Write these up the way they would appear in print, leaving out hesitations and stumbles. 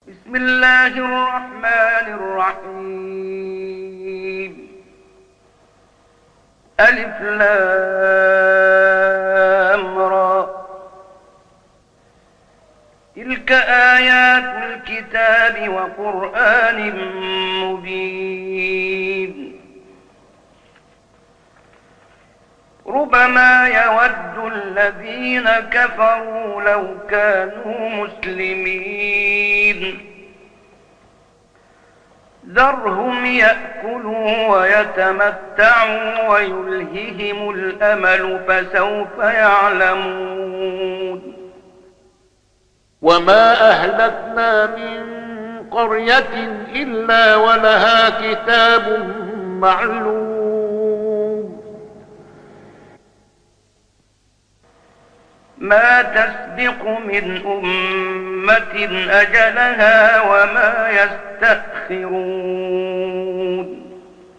بسم الله الرحمن الرحيم. ألف لام را. تلك آيات الكتاب وقرآن مبين. ربما يود الذين كفروا لو كانوا مسلمين. ذرهم يأكلوا ويتمتعوا ويلههم الأمل فسوف يعلمون. وما أهلكنا من قرية إلا ولها كتاب معلوم. ما تسبق من أمة أجلها وما يستأخرون.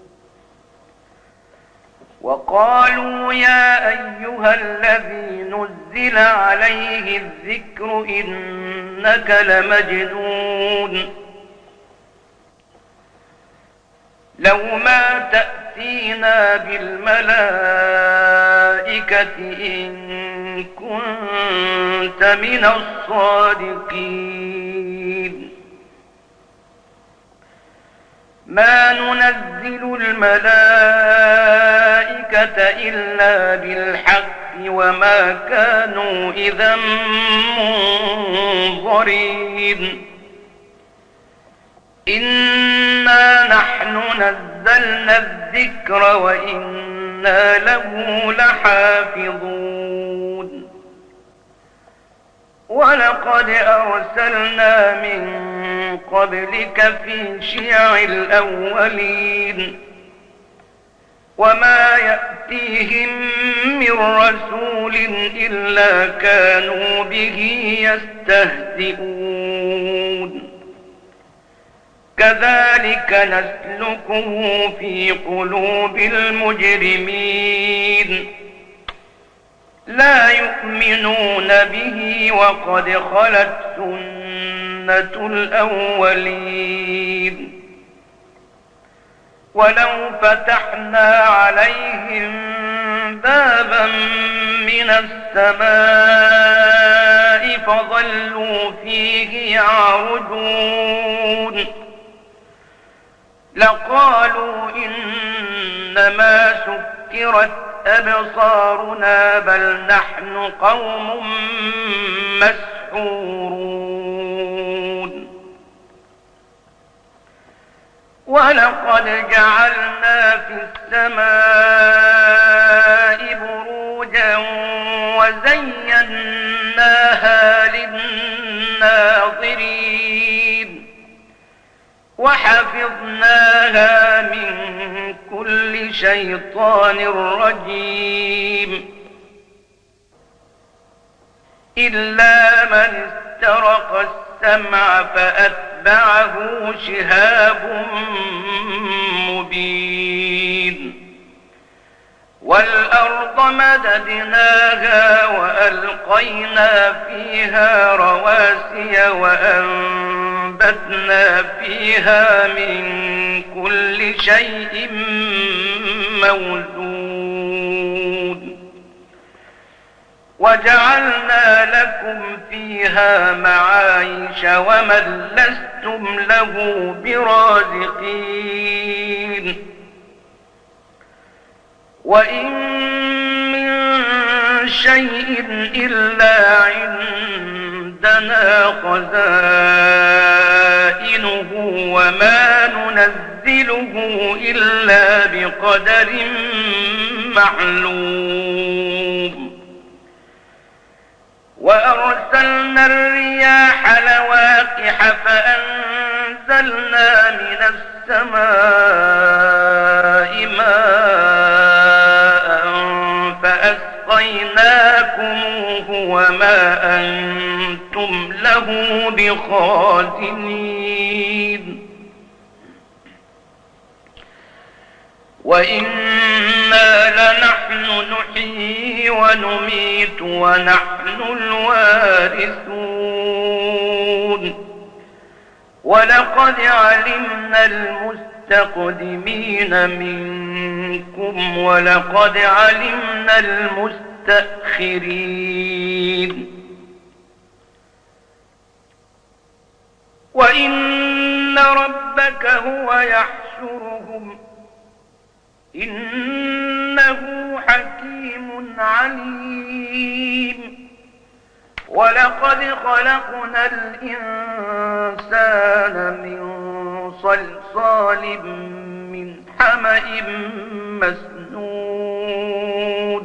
وقالوا يا أيها الذي نزل عليه الذكر إنك لمجنون. لو ما تأتينا بالملائكة إن كنت من الصادقين. ما ننزل الملائكة إلا بالحق وما كانوا إذا منظرين. إنا نحن نزلنا الذكر وإنا له لحافظون. ولقد أرسلنا من قبلك في شيع الأولين وما يأتيهم من رسول إلا كانوا به يستهزئون. كذلك نسلكه في قلوب المجرمين. لا يؤمنون به وقد خلت سنة الأولين. ولو فتحنا عليهم بابا من السماء فظلوا فيه يعرجون لقالوا إنما سكرت أبصارنا بل نحن قوم مسحورون. ولقد جعلنا في السماء بروجا وزيناها للناظرين وحفظناها من كل شيطان رجيم. إلا من استرق السمع فأتبعه شهاب مبين. والأرض مددناها وألقينا فيها رواسي وأنبتنا فيها من كل شيء موزون. وجعلنا لكم فيها معايش ومن لستم له برازقين. وإن من شيء إلا عندنا خزائنه وما ننزله إلا بقدر معلوم. وأرسلنا الرياح لواقح فأنزلنا من السماء ماء فأسقيناكموه وما أنتم له بخازنين. وإنا لنحن نحيي ونميت ونحن الوارثون ولقد علمنا المستقدمين منكم ولقد علمنا المستأخرين وإن ربك هو يحشرهم إنه حكيم عليم ولقد خلقنا الإنسان من صلصال من حمأ مسنون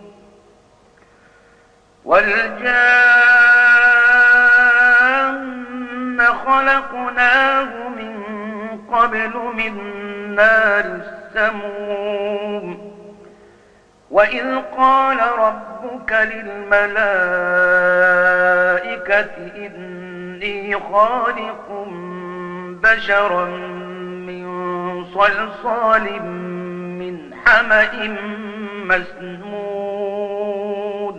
والجان خلقناه من قبل من نار السموم وإذ قال ربك للملائكة إني خالق بشرا من صلصال من حمأ مسنون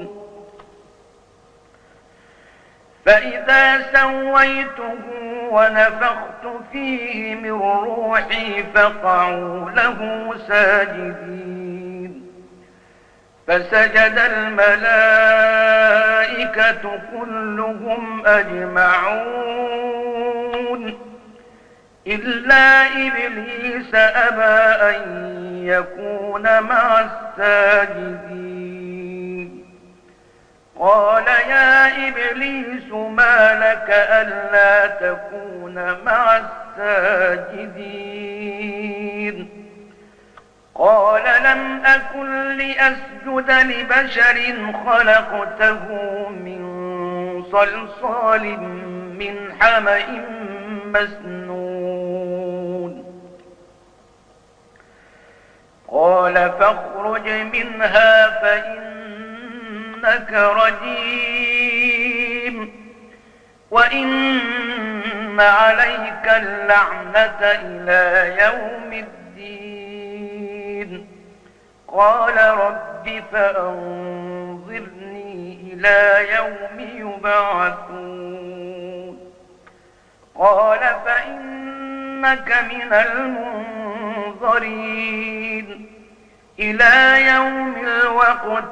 فإذا سويته ونفخت فيه من روحي فقعوا له ساجدين فسجد الملائكة كلهم أجمعون إلا إبليس أبى أن يكون مع الساجدين قال يا إبليس ما لك ألا تكون مع الساجدين قال لم أكن لأسجد لبشر خلقته من صلصال من حمأ مسنون قال فاخرج منها فإنك رجيم وإن عليك اللعنة إلى يوم الدين قال رب فأنظرني إلى يوم يبعثون قال فإنك من المنظرين إلى يوم الوقت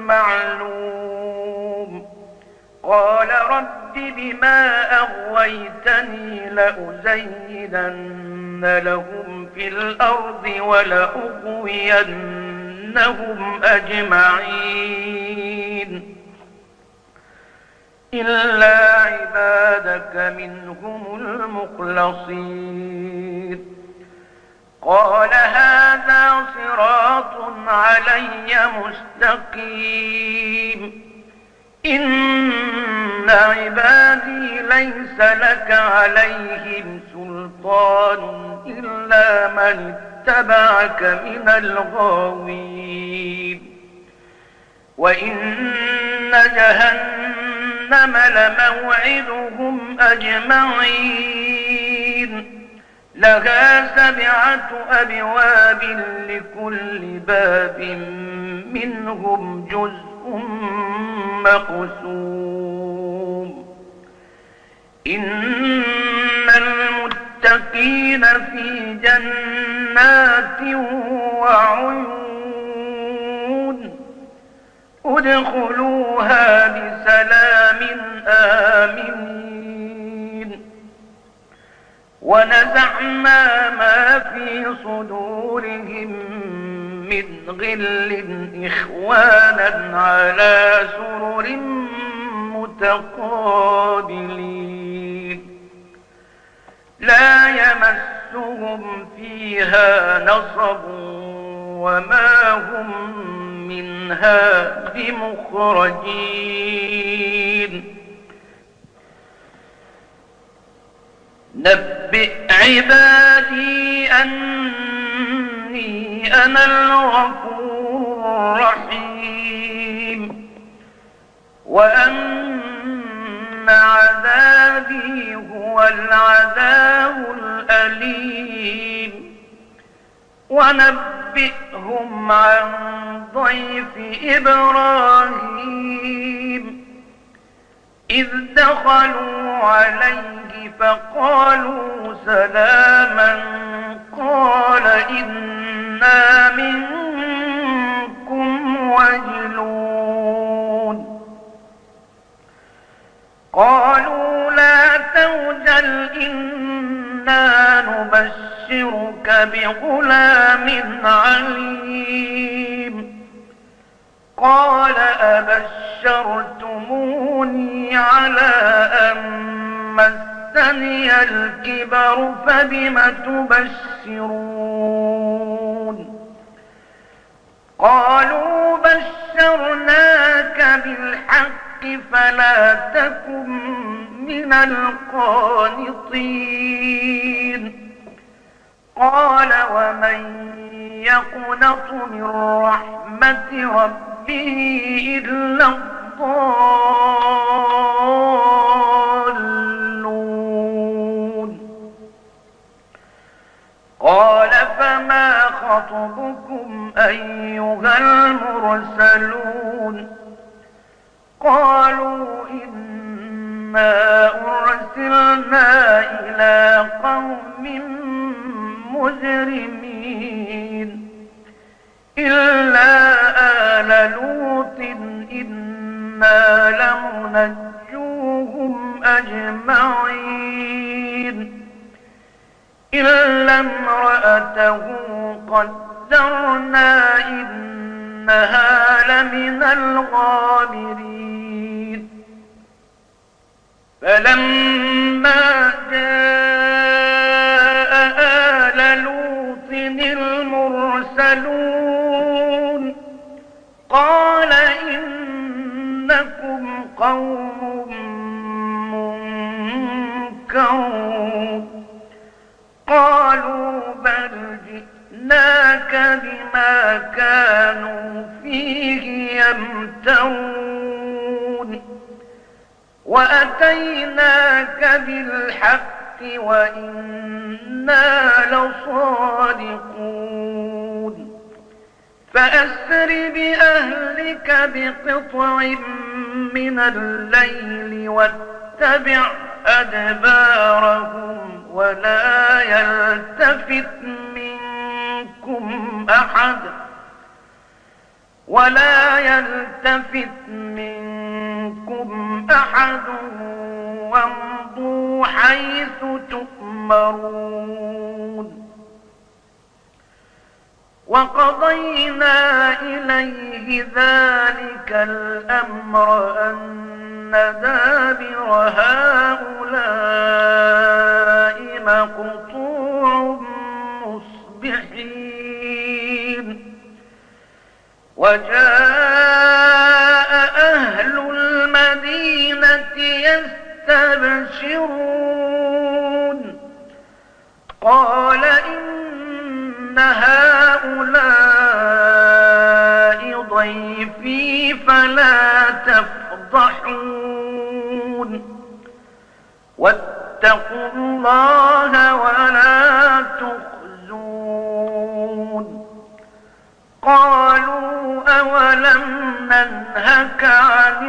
المعلوم قال رب بما أغويتني لأزينن لهم في الأرض ولأغوينهم أجمعين إلا عبادك منهم المخلصين قال هذا صراط علي مستقيم إن عبادي ليس لك عليهم سلطان إلا من اتبعك من الغاوين وإن جهنم لموعدهم أجمعين لها 7 أبواب لكل باب منهم جزء مقسوم إن المتقين في جنات وعيون ادخلوها بسلام آمنين ونزعنا ما في صدورهم من غل إخوانا على سرر متقابلين لا يمسهم فيها نصب وما هم منها بمخرجين نبئ عبادي أني أنا الغفور الرحيم وأن عذابي هو العذاب الأليم ونبئهم عن ضيف إبراهيم إذ دخلوا عليه فقالوا سلاما قال إنا منكم وجلون قالوا لا توجل إنا نبشرك بغلام عليم قال أبشرتموني على أن مسني الكبر فبم تبشرون قالوا بشرناك بالحق فلا تكن من القانطين قال ومن يقنط من رحمة ربه إلا الضالون قال فما خطبكم أيها المرسلون قالوا إنا أرسلنا إلى قوم مجرمين إلا آل لوط إنا لمنجوهم أجمعين إلا امرأته قدرنا إنها لمن الغابرين فلما جاء آل لوط المرسلون قال إنكم قوم منكرون قالوا بل جئناك بما كانوا فيه يمترون وأتيناك بالحق وإنا لصادقون فأسر بأهلك بقطع من الليل واتبع أدبارهم ولا يلتفت منكم أحد وامضوا حيث تؤمرون وقضينا إليه ذلك الأمر أن دابر هؤلاء مقطوع مصبحين وجاء أهل المدينة يستبشرون قال إن هؤلاء ضيفي فلا تفضحون واتقوا الله ولا تخزون قالوا أولم ننهك عن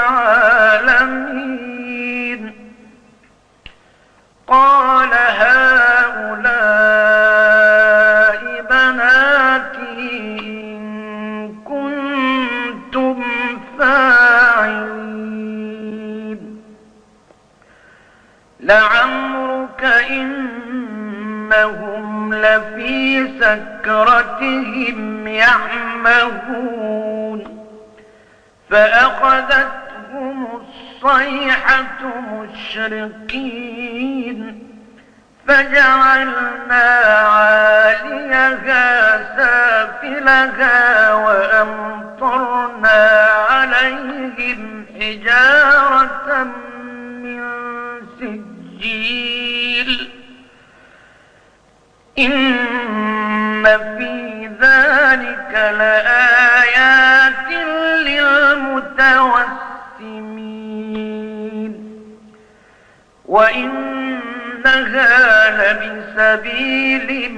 العالمين قال هؤلاء بناتي إن كنتم فاعلين لعمرك إنهم لفي سكرتهم يعمهون فأخذتهم الصيحة مشرقين فجعلنا عاليها سافلها وأمطرنا عليهم حجارة من سجيل إن في ذلك لآيات للمتوسمين وإنها لبسبيل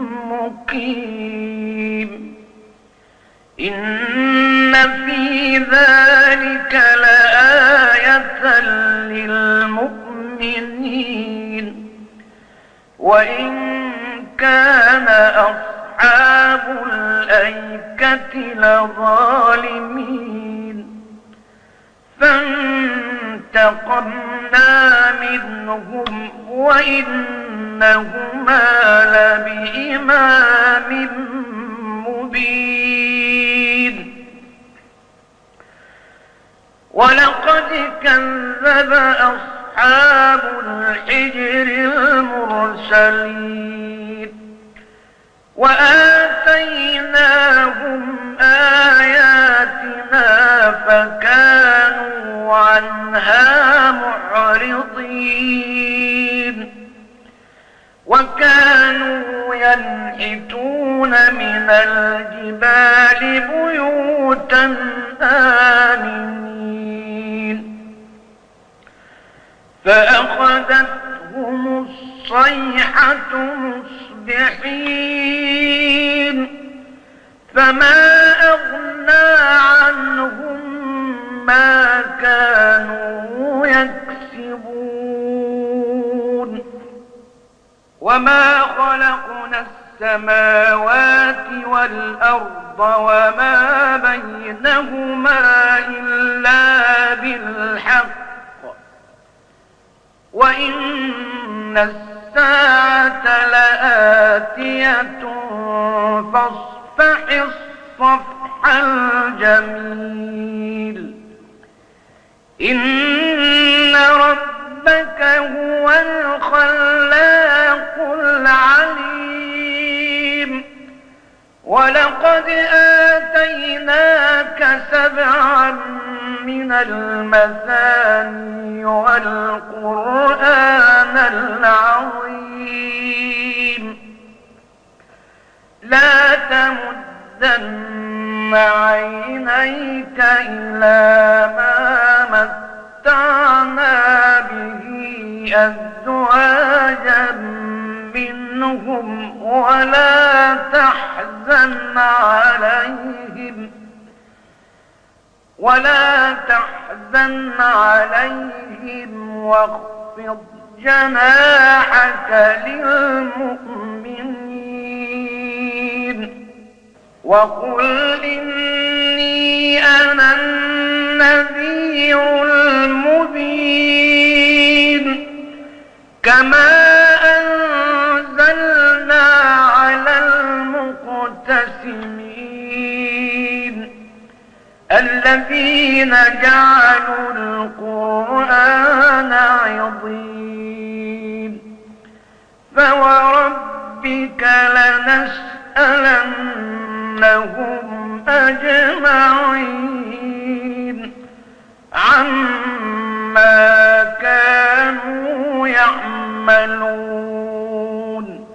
مقيم إن في ذلك لآية للمؤمنين. وإن كان أصحاب الأيكة لظالمين فانتقمنا منهم وإنهما لبإمام مبين. ولقد كذب أصحاب الحجر المرسلين وآتيناهم آياتنا فكانوا عنها معرضين. وكانوا ينحتون من الجبال بيوتا آمنين فأخذتهم الصيحة مصبحين فما أغنى عنهم ما كانوا يكسبون. وما خلقنا السماوات والأرض وما بينهما إلا بالحق وإن الساعة لآتية فاصفح الصفح الجميل. إن ربك هو الخلاق العليم. ولقد آتيناك 7 من المثاني والقرآن العظيم. لا تمدن عينيك إلى ما متعنا به أزواجا منهم ولا تحزن عليهم واخفض جناحك للمؤمنين. وقل إني أنا النذير المبين. كما أنزلنا على المقتسمين الذين جعلوا القرآن عضين. فوربك لنسألنهم أجمعين عما كانوا يعملون.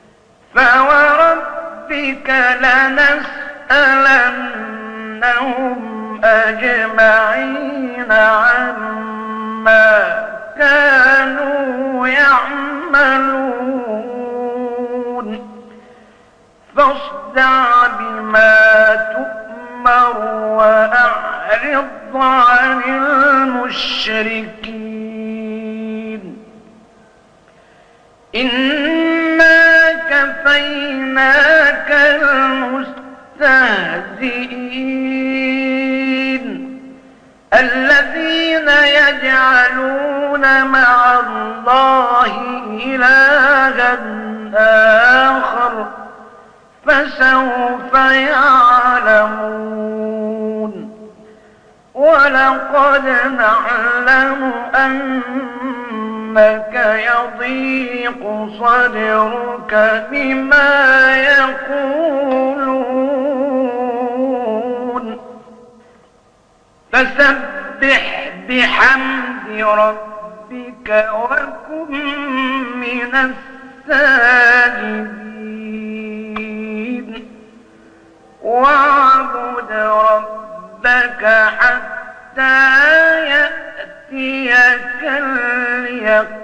فوربك لنسألنهم أجمعين عما كانوا يعملون. فاصدع بما تؤمر وأعرض عن المشركين. إنا كفيناك المستهزئين الذين يجعلون مع الله إلها آخر فسوف يعلمون. ولقد نعلم أنك يضيق صدرك بما يقولون فسبح بحمد ربك وكن من الساجدين. واعبد ربك حتى يأتيك اليقين.